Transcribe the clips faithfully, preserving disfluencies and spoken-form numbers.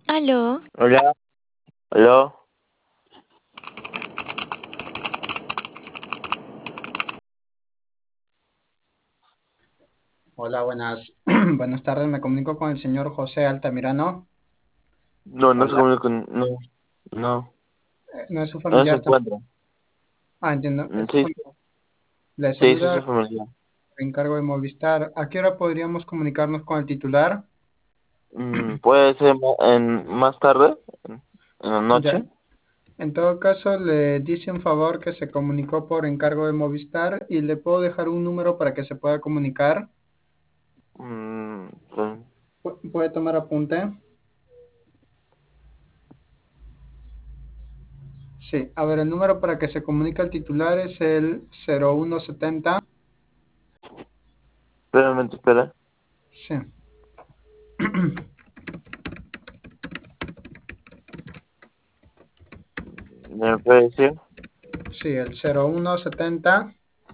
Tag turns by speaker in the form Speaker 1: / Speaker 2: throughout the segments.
Speaker 1: Aló,
Speaker 2: Hola, hola.
Speaker 3: Hola, buenas, buenas tardes. Me comunico con el señor José Altamirano.
Speaker 2: No, no se
Speaker 3: Hola.
Speaker 2: comunica con... No, no,
Speaker 3: Eh, No es su
Speaker 2: no se
Speaker 3: familiar tampoco.
Speaker 2: encuentra.
Speaker 3: Ah, entiendo.
Speaker 2: Mm,
Speaker 3: Es su
Speaker 2: Sí,
Speaker 3: familiar. Le
Speaker 2: sí, sí,
Speaker 3: saluda
Speaker 2: sí, familiar.
Speaker 3: el encargo de Movistar. ¿A qué hora podríamos comunicarnos con el titular?
Speaker 2: Mm, ¿Puede ser ma- en, más tarde? ¿En, en la
Speaker 3: Ya.
Speaker 2: noche?
Speaker 3: En todo caso, le dice un favor que se comunicó por encargo de Movistar y le puedo dejar un número para que se pueda comunicar.
Speaker 2: Mm, pues,
Speaker 3: Pu- ¿Puede tomar apunte? Sí. A ver, el número para que se comunique al titular es el cero uno setenta.
Speaker 2: espera un momento, espera.
Speaker 3: Sí.
Speaker 2: ¿Me puede decir?
Speaker 3: Sí, el cero uno setenta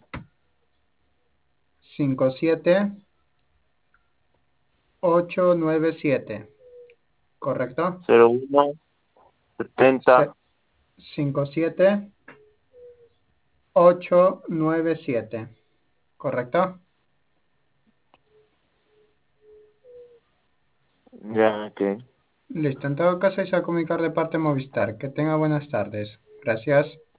Speaker 3: cincuenta y siete ochocientos noventa y siete, ¿correcto?
Speaker 2: Cero uno
Speaker 3: Se-
Speaker 2: setenta.
Speaker 3: cincuenta y siete ochocientos noventa y siete, ¿correcto?
Speaker 2: Ya, ok.
Speaker 3: Listo, en todo caso se va a comunicar de parte de Movistar. Que tenga buenas tardes. Gracias.